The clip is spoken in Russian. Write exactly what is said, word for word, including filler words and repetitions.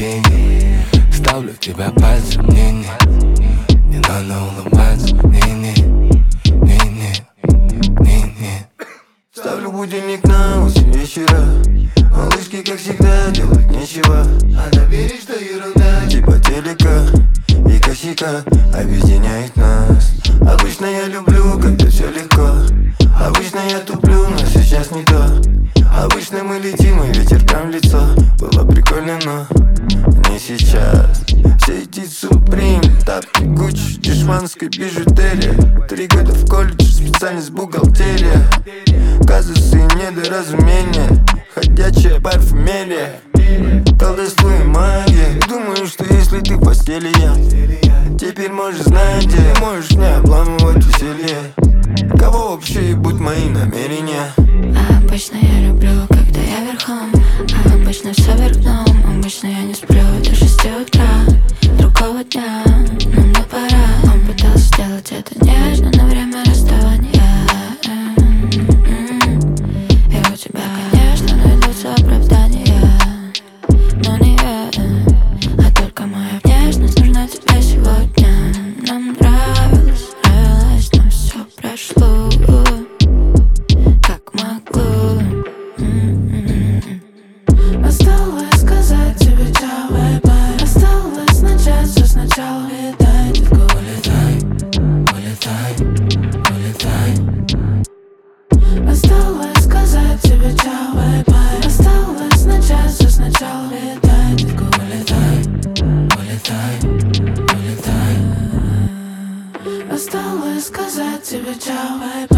беги. Ставлю тебя под сомнение, не надо улыбаться. Не-не, не-не, не-не. Ставлю будильник на восемь вечера. Малышки, как всегда, делать нечего. Она верит, что ерунда, типа телека и косяка объединяет нас. Обычно я люблю, когда все легко. Обычно я туплю, но сейчас не то. Обычно мы летим, и ветеркам в лицо. Было прикольно, но не сейчас. Все эти Supreme, тапки, Gucci, дешманская бижутерия. Три года в колледж, специальность бухгалтерия. Казусы и недоразумения, ходячая парфюмерия. Колдовство и магия. Думаю, что если ты в постели, я теперь можешь знать, где можешь не обламывать веселье. Кого вообще ебут мои намерения? А обычно я люблю, когда я верхом. А обычно все вверх дном. Обычно я не сплю до шести утра другого дня. Но мне пора. Он пытался сделать это нежно на время расставания. И у тебя, конечно, найдутся оправдания, но не я, а только моя внешность нужна тебе сегодня. Нам нравилось, нравилось, но все прошло как могло. Осталось сказать тебе чао, бай-бай. Осталось начать все сначала. Улетай, детка, улетай, улетай, улетай. Осталось сказать тебе чао, бай-бай. Осталось начать все сначала. Улетай, детка, улетай, улетай, улетай. Осталось сказать тебе чао, бай-бай.